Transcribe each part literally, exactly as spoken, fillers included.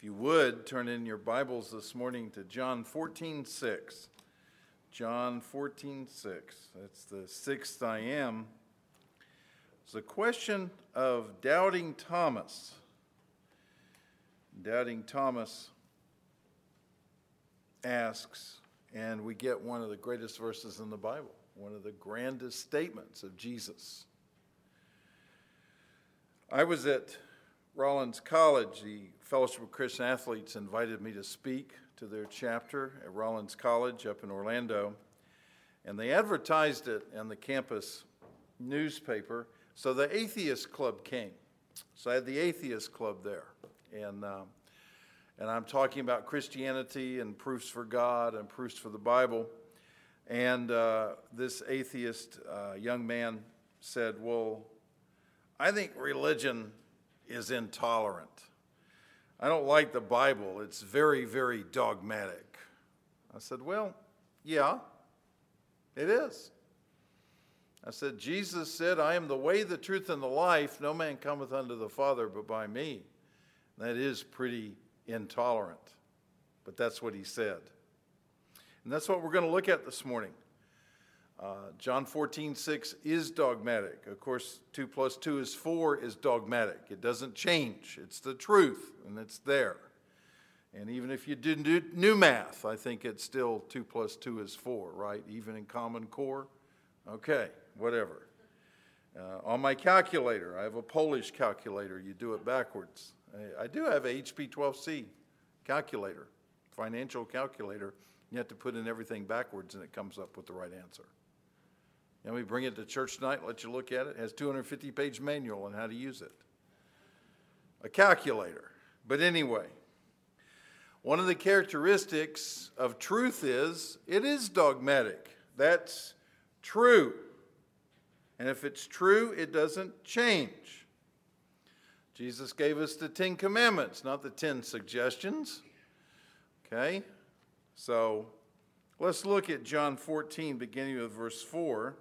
If you would, turn in your Bibles this morning to John fourteen six. John fourteen six. That's the sixth I am. It's a question of doubting Thomas. Doubting Thomas asks, and we get one of the greatest verses in the Bible, one of the grandest statements of Jesus. I was at Rollins College. The Fellowship of Christian Athletes invited me to speak to their chapter at Rollins College up in Orlando, and they advertised it in the campus newspaper, so the Atheist Club came. So I had the Atheist Club there, and um, and I'm talking about Christianity and proofs for God and proofs for the Bible, and uh, this atheist uh, young man said, well, I think religion is intolerant. I don't like the Bible. It's very, very dogmatic. I said, well, yeah, it is. I said, Jesus said, I am the way, the truth, and the life. No man cometh unto the Father but by me. That is pretty intolerant, but that's what he said. And that's what we're going to look at this morning. Uh, John fourteen six is dogmatic. Of course, two plus two is four is dogmatic. It doesn't change. It's the truth, and it's there. And even if you didn't do new math, I think it's still two plus two is four, right? Even in Common Core? Okay, whatever. Uh, on my calculator, I have a Polish calculator. You do it backwards. I, I do have a H P twelve C calculator, financial calculator. You have to put in everything backwards, and it comes up with the right answer. And we bring it to church tonight, let you look at it. It has two hundred fifty page manual on how to use it. A calculator. But anyway, one of the characteristics of truth is it is dogmatic. That's true. And if it's true, it doesn't change. Jesus gave us the Ten Commandments, not the ten suggestions. Okay? So let's look at John fourteen, beginning with verse four.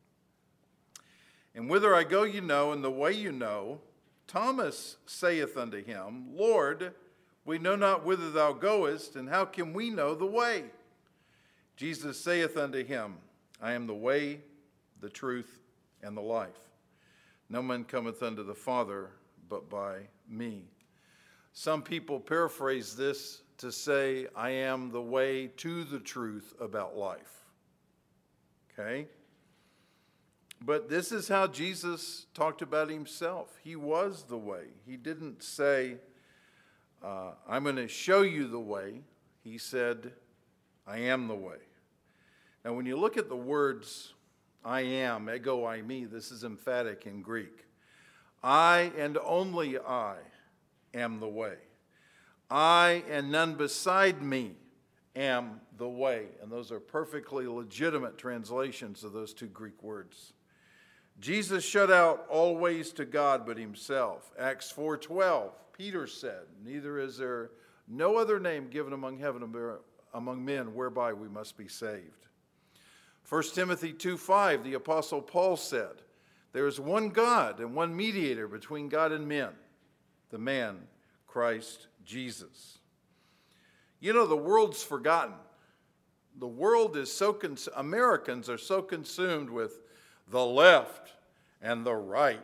And whither I go you know, and the way you know. Thomas saith unto him, Lord, we know not whither thou goest, and how can we know the way? Jesus saith unto him, I am the way, the truth, and the life. No man cometh unto the Father but by me. Some people paraphrase this to say, I am the way to the truth about life. Okay? But this is how Jesus talked about himself. He was the way. He didn't say, uh, I'm going to show you the way. He said, I am the way. Now, when you look at the words, I am, ego eimi, this is emphatic in Greek. I and only I am the way. I and none beside me am the way. And those are perfectly legitimate translations of those two Greek words. Jesus shut out all ways to God but himself. Acts four twelve, Peter said, neither is there no other name given among heaven among men whereby we must be saved. First Timothy two five, the Apostle Paul said, there is one God and one mediator between God and men, the man Christ Jesus. You know, the world's forgotten. The world is so, cons- Americans are so consumed with the left and the right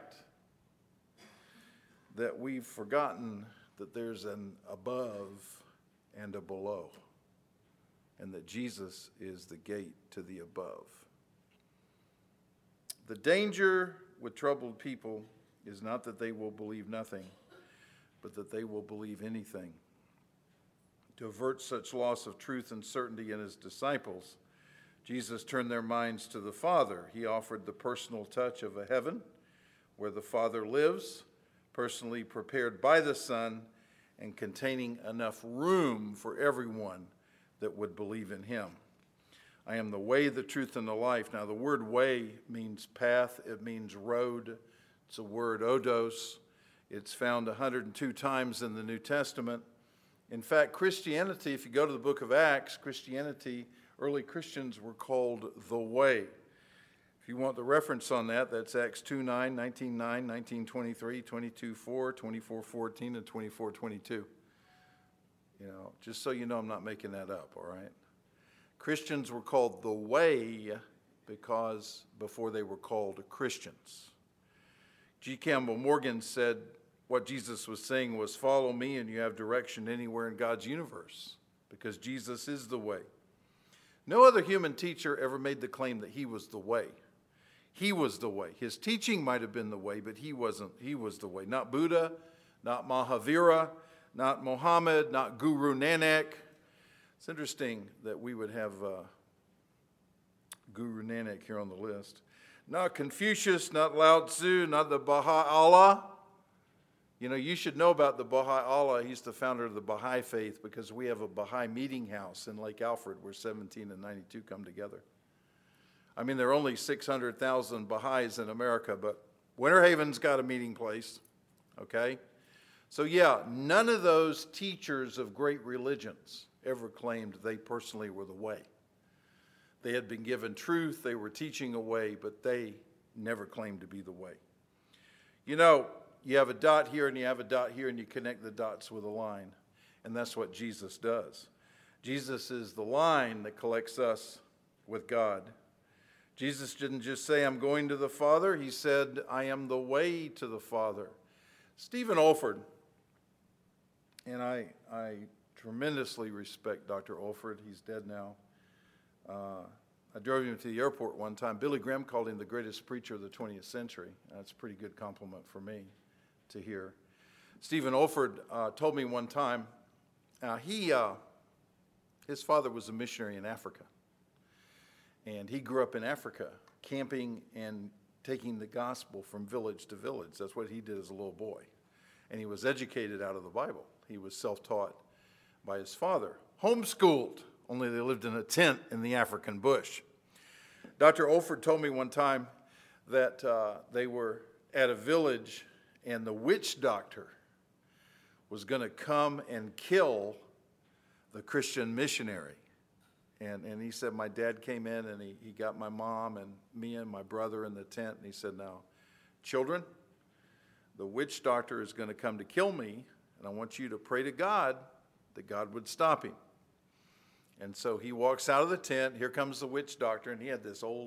that we've forgotten that there's an above and a below, and that Jesus is the gate to the above. The danger with troubled people is not that they will believe nothing, but that they will believe anything. To avert such loss of truth and certainty in his disciples, Jesus turned their minds to the Father. He offered the personal touch of a heaven where the Father lives, personally prepared by the Son, and containing enough room for everyone that would believe in him. I am the way, the truth, and the life. Now, the word way means path. It means road. It's a word, odos. It's found one hundred two times in the New Testament. In fact, Christianity, if you go to the book of Acts, Christianity, early Christians were called the way. If you want the reference on that, that's Acts two nine, nineteen nine, nineteen twenty-three, twenty-two four, twenty-four fourteen, and twenty-four twenty-two. You know, just so you know, I'm not making that up, all right? Christians were called the way because before they were called Christians. G. Campbell Morgan said what Jesus was saying was, follow me and you have direction anywhere in God's universe, because Jesus is the way. No other human teacher ever made the claim that he was the way. He was the way. His teaching might have been the way, but he wasn't. He was the way. Not Buddha, not Mahavira, not Muhammad, not Guru Nanak. It's interesting that we would have uh, Guru Nanak here on the list. Not Confucius, not Lao Tzu, not the Baha'u'llah. You know, you should know about the Baha'u'llah. He's the founder of the Baha'i faith, because we have a Baha'i meeting house in Lake Alfred where seventeen and ninety-two come together. I mean, there are only six hundred thousand Baha'is in America, but Winter Haven's got a meeting place, okay? So yeah, none of those teachers of great religions ever claimed they personally were the way. They had been given truth, they were teaching a way, but they never claimed to be the way. You know, you have a dot here and you have a dot here and you connect the dots with a line, and that's what Jesus does. Jesus is the line that collects us with God. Jesus didn't just say, I'm going to the Father. He said, I am the way to the Father. Stephen Olford, and I, I tremendously respect Doctor Olford. He's dead now. Uh, I drove him to the airport one time. Billy Graham called him the greatest preacher of the twentieth century. That's a pretty good compliment for me to hear. Stephen Olford uh, told me one time, uh, he, uh, his father was a missionary in Africa. And he grew up in Africa, camping and taking the gospel from village to village. That's what he did as a little boy. And he was educated out of the Bible. He was self-taught by his father. Homeschooled, only they lived in a tent in the African bush. Doctor Olford told me one time that uh, they were at a village and the witch doctor was going to come and kill the Christian missionary. And, and he said, my dad came in and he, he got my mom and me and my brother in the tent. And he said, now, children, the witch doctor is going to come to kill me. And I want you to pray to God that God would stop him. And so he walks out of the tent. Here comes the witch doctor. And he had this old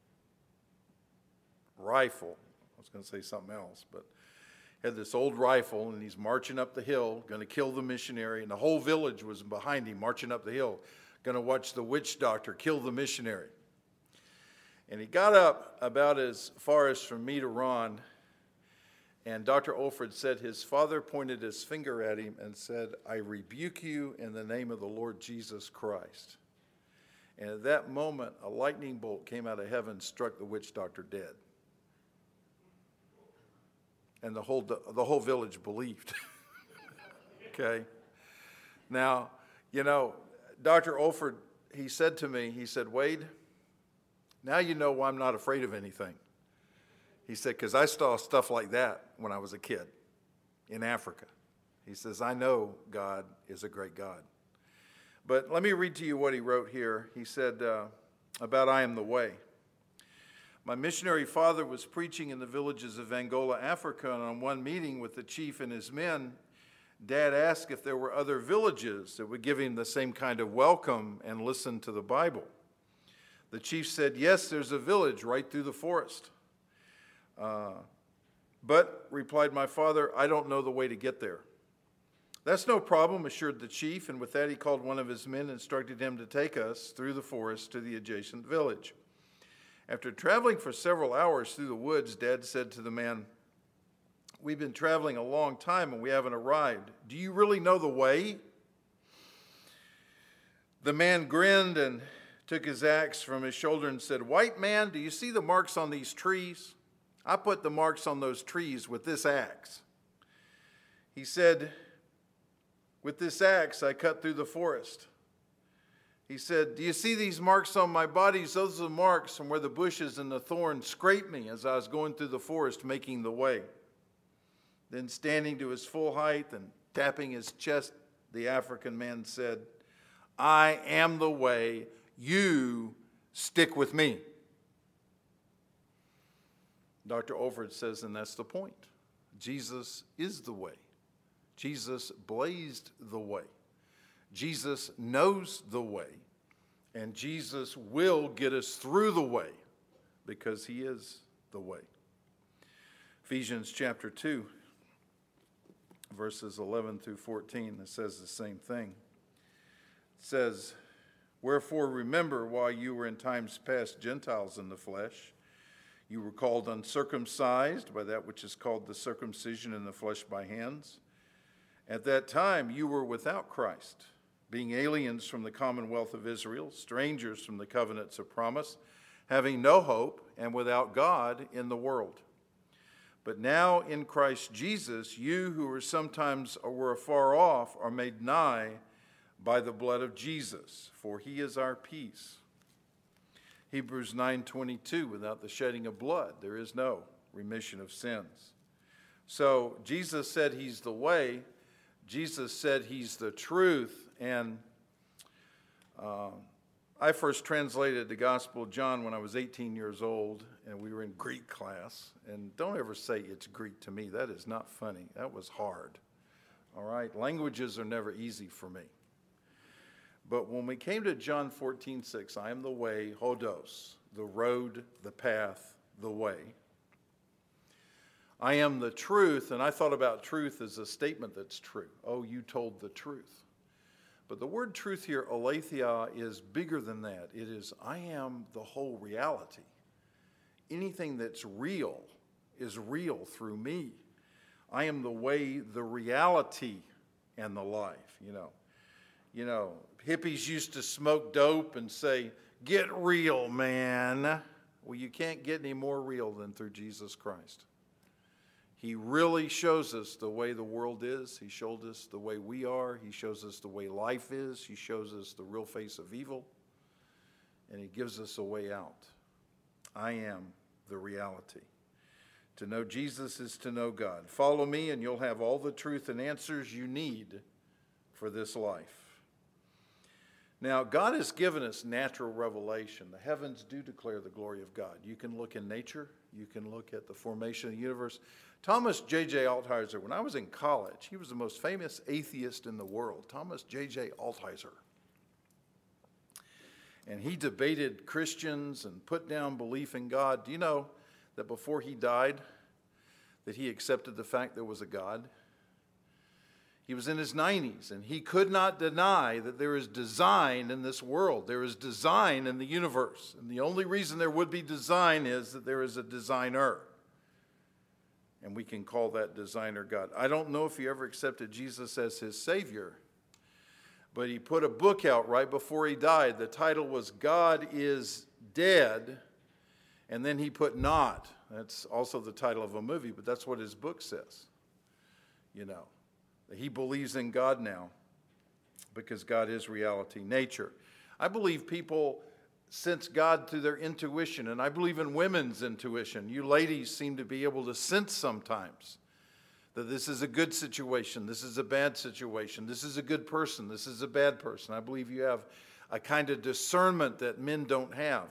rifle. I was going to say something else, but had this old rifle. And he's marching up the hill, going to kill the missionary. And the whole village was behind him, marching up the hill, going to watch the witch doctor kill the missionary. And he got up about as far as from me to Ron, and Doctor Olford said his father pointed his finger at him and said, I rebuke you in the name of the Lord Jesus Christ. And at that moment, a lightning bolt came out of heaven, struck the witch doctor dead. And the whole, the whole village believed. Okay? Now, you know, Doctor Olford, he said to me, he said, Wade, now you know why I'm not afraid of anything. He said, because I saw stuff like that when I was a kid in Africa. He says, I know God is a great God. But let me read to you what he wrote here. He said uh, about I am the way. My missionary father was preaching in the villages of Angola, Africa, and on one meeting with the chief and his men, Dad asked if there were other villages that would give him the same kind of welcome and listen to the Bible. The chief said, yes, there's a village right through the forest. Uh, but, replied my father, I don't know the way to get there. That's no problem, assured the chief, and with that he called one of his men and instructed him to take us through the forest to the adjacent village. After traveling for several hours through the woods, Dad said to the man, we've been traveling a long time and we haven't arrived. Do you really know the way? The man grinned and took his axe from his shoulder and said, white man, do you see the marks on these trees? I put the marks on those trees with this axe. He said, with this axe I cut through the forest. He said, do you see these marks on my body? Those are the marks from where the bushes and the thorns scraped me as I was going through the forest making the way. Then standing to his full height and tapping his chest, the African man said, I am the way, you stick with me. Doctor Olford says, and that's the point. Jesus is the way. Jesus blazed the way. Jesus knows the way, and Jesus will get us through the way because he is the way. Ephesians chapter two, verses eleven through fourteen, it says the same thing. It says, "Wherefore remember, while you were in times past Gentiles in the flesh, you were called uncircumcised by that which is called the circumcision in the flesh by hands. At that time you were without Christ, being aliens from the commonwealth of Israel, strangers from the covenants of promise, having no hope, and without God in the world. But now in Christ Jesus, you who were sometimes or were afar off are made nigh by the blood of Jesus, for he is our peace." Hebrews nine twenty-two, without the shedding of blood, there is no remission of sins. So Jesus said he's the way. Jesus said he's the truth. And uh, I first translated the Gospel of John when I was eighteen years old, and we were in Greek class. And don't ever say it's Greek to me. That is not funny. That was hard. All right? Languages are never easy for me. But when we came to John fourteen six, I am the way, hodos, the road, the path, the way. I am the truth, and I thought about truth as a statement that's true. Oh, you told the truth. But the word truth here, aletheia, is bigger than that. It is, I am the whole reality. Anything that's real is real through me. I am the way, the reality, and the life, you know. You know, hippies used to smoke dope and say, "Get real, man." Well, you can't get any more real than through Jesus Christ. He really shows us the way the world is. He showed us the way we are. He shows us the way life is. He shows us the real face of evil. And he gives us a way out. I am the reality. To know Jesus is to know God. Follow me and you'll have all the truth and answers you need for this life. Now, God has given us natural revelation. The heavens do declare the glory of God. You can look in nature. You can look at the formation of the universe. Thomas J J Altizer, when I was in college, he was the most famous atheist in the world, Thomas J J Altizer. And he debated Christians and put down belief in God. Do you know that before he died, that he accepted the fact there was a God? He was in his nineties, and he could not deny that there is design in this world. There is design in the universe. And the only reason there would be design is that there is a designer. And we can call that designer God. I don't know if he ever accepted Jesus as his Savior, but he put a book out right before he died. The title was God is Dead, and then he put Not. That's also the title of a movie, but that's what his book says, you know. He believes in God now because God is reality, nature. I believe people sense God through their intuition, and I believe in women's intuition. You ladies seem to be able to sense sometimes that this is a good situation, this is a bad situation, this is a good person, this is a bad person. I believe you have a kind of discernment that men don't have.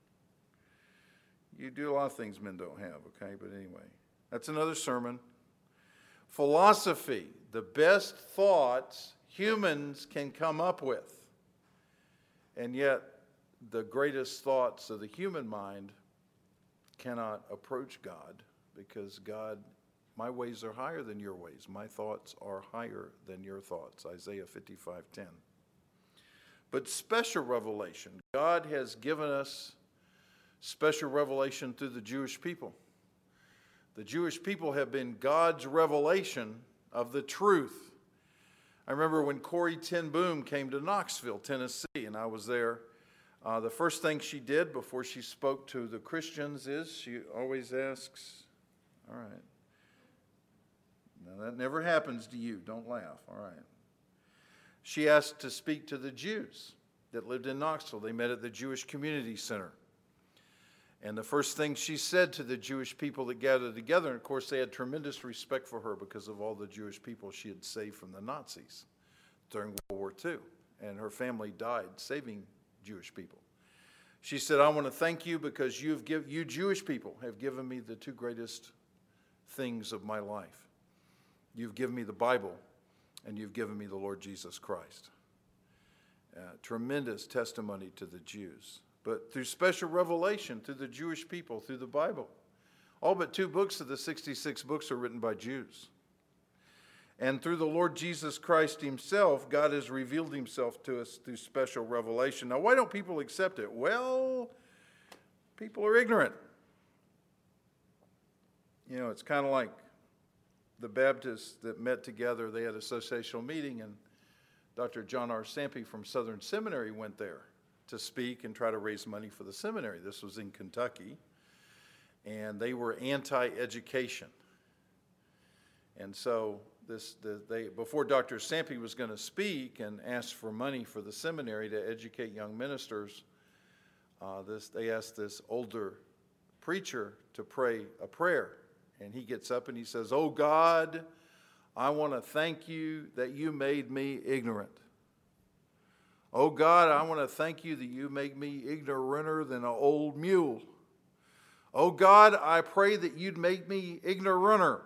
You do a lot of things men don't have, okay? But anyway, that's another sermon. Philosophy, the best thoughts humans can come up with. And yet, the greatest thoughts of the human mind cannot approach God because God, my ways are higher than your ways. My thoughts are higher than your thoughts. Isaiah fifty-five ten. But special revelation. God has given us special revelation through the Jewish people. The Jewish people have been God's revelation of the truth. I remember when Corrie ten Boom came to Knoxville, Tennessee, and I was there. Uh, the first thing she did before she spoke to the Christians is she always asks, all right, now that never happens to you, don't laugh, all right. She asked to speak to the Jews that lived in Knoxville. They met at the Jewish Community Center. And the first thing she said to the Jewish people that gathered together, and of course they had tremendous respect for her because of all the Jewish people she had saved from the Nazis during World War Two. And her family died saving Jewish people. She said, I want to thank you because you've give, you Jewish people have given me the two greatest things of my life. You've given me the Bible, and you've given me the Lord Jesus Christ. uh, tremendous testimony to the Jews. But through special revelation, through the Jewish people, through the Bible. All but two books of the sixty-six books are written by Jews. And through the Lord Jesus Christ himself, God has revealed himself to us through special revelation. Now, why don't people accept it? Well, people are ignorant. You know, it's kind of like the Baptists that met together. They had a associational meeting, and Doctor John R. Sampe from Southern Seminary went there to speak and try to raise money for the seminary. This was in Kentucky, and they were anti-education. And so this, the, they, before Doctor Sampe was going to speak and ask for money for the seminary to educate young ministers, uh, this, they asked this older preacher to pray a prayer. And he gets up and he says, "Oh God, I want to thank you that you made me ignorant. Oh God, I want to thank you that you make me ignoranter than an old mule. Oh God, I pray that you'd make me ignoranter."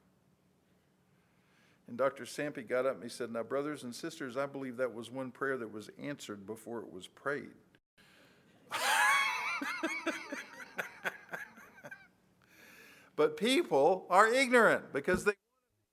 And Doctor Sampe got up and he said, "Now, brothers and sisters, I believe that was one prayer that was answered before it was prayed." But people are ignorant because they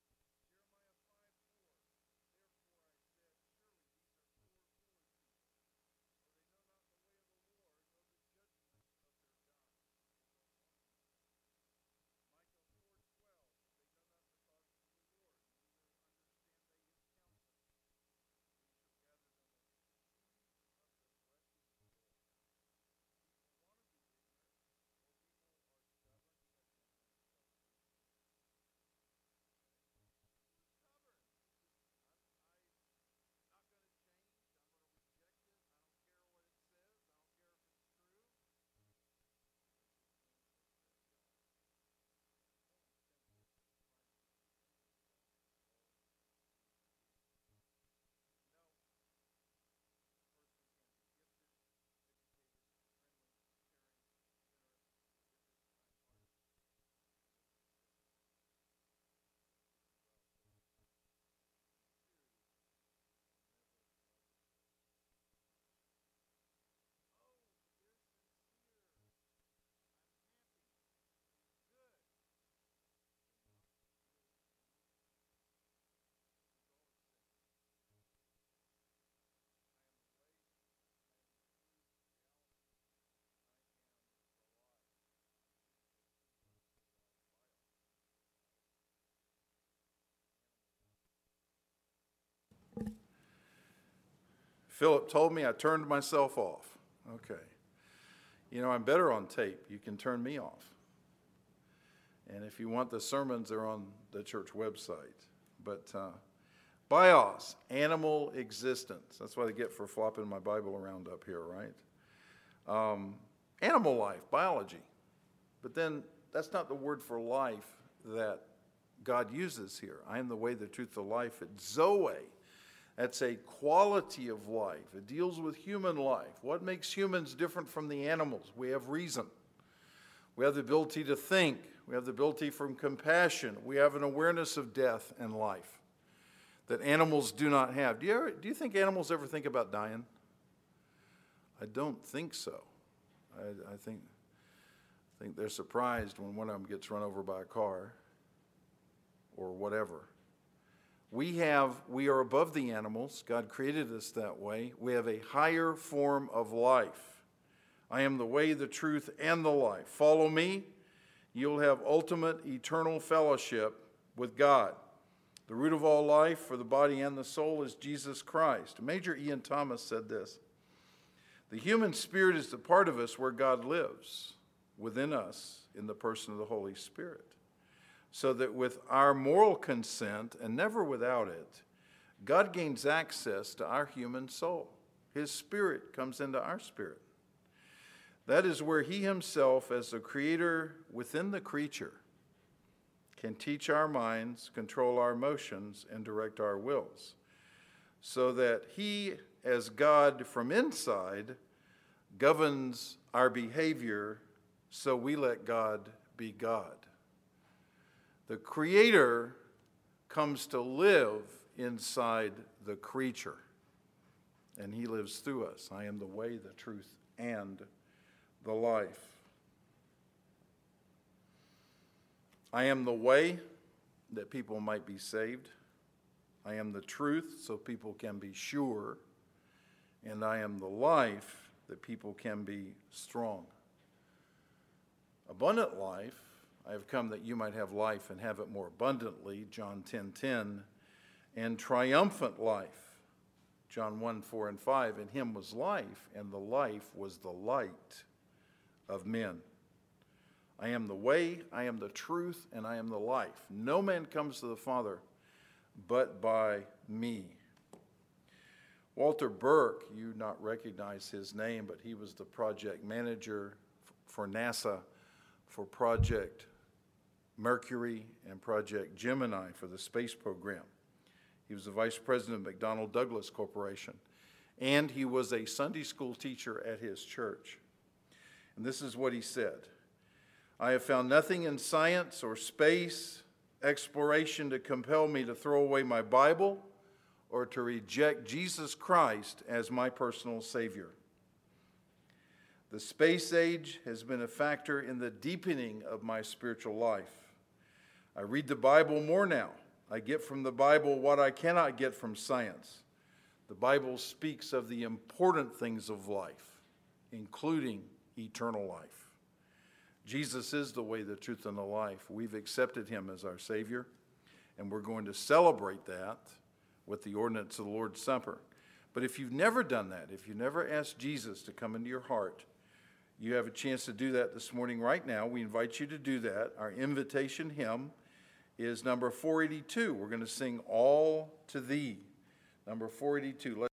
Philip told me I turned myself off. Okay. You know, I'm better on tape. You can turn me off. And if you want the sermons, they're on the church website. But uh, bios, animal existence. That's what I get for flopping my Bible around up here, right? Um, animal life, biology. But then that's not the word for life that God uses here. I am the way, the truth, the life. It's Zoe. That's a quality of life. It deals with human life. What makes humans different from the animals? We have reason. We have the ability to think. We have the ability for compassion. We have an awareness of death and life that animals do not have. Do you, ever, do you think animals ever think about dying? I don't think so. I, I think, I think they're surprised when one of them gets run over by a car or whatever. We have, we are above the animals. God created us that way. We have a higher form of life. I am the way, the truth, and the life. Follow me. You'll have ultimate eternal fellowship with God. The root of all life for the body and the soul is Jesus Christ. Major Ian Thomas said this: "The human spirit is the part of us where God lives within us in the person of the Holy Spirit. So that with our moral consent, and never without it, God gains access to our human soul. His spirit comes into our spirit. That is where he himself, as the creator within the creature, can teach our minds, control our emotions, and direct our wills. So that he, as God from inside, governs our behavior, so we let God be God." The Creator comes to live inside the creature. and he lives through us. I am the way, the truth, and the life. I am the way that people might be saved. I am the truth so people can be sure. And I am the life that people can be strong. Abundant life, I have come that you might have life and have it more abundantly, John ten ten. And triumphant life, John one four and five. In him was life, and the life was the light of men. I am the way, I am the truth, and I am the life. No man comes to the Father but by me. Walter Burke, you not recognize his name, but he was the project manager for NASA, for Project Mercury and Project Gemini for the space program. He was the vice president of McDonnell Douglas Corporation, and he was a Sunday school teacher at his church. And this is what he said: I have found nothing in science or space exploration to compel me to throw away my Bible or to reject Jesus Christ as my personal Savior. The space age has been a factor in the deepening of my spiritual life. I read the Bible more now. I get from the Bible what I cannot get from science. The Bible speaks of the important things of life, including eternal life. Jesus is the way, the truth, and the life. We've accepted him as our Savior, and we're going to celebrate that with the ordinance of the Lord's Supper. But if you've never done that, if you've never asked Jesus to come into your heart, you have a chance to do that this morning right now. We invite you to do that. Our invitation hymn is number four eighty-two. We're going to sing All to Thee. Number four eighty-two. Let's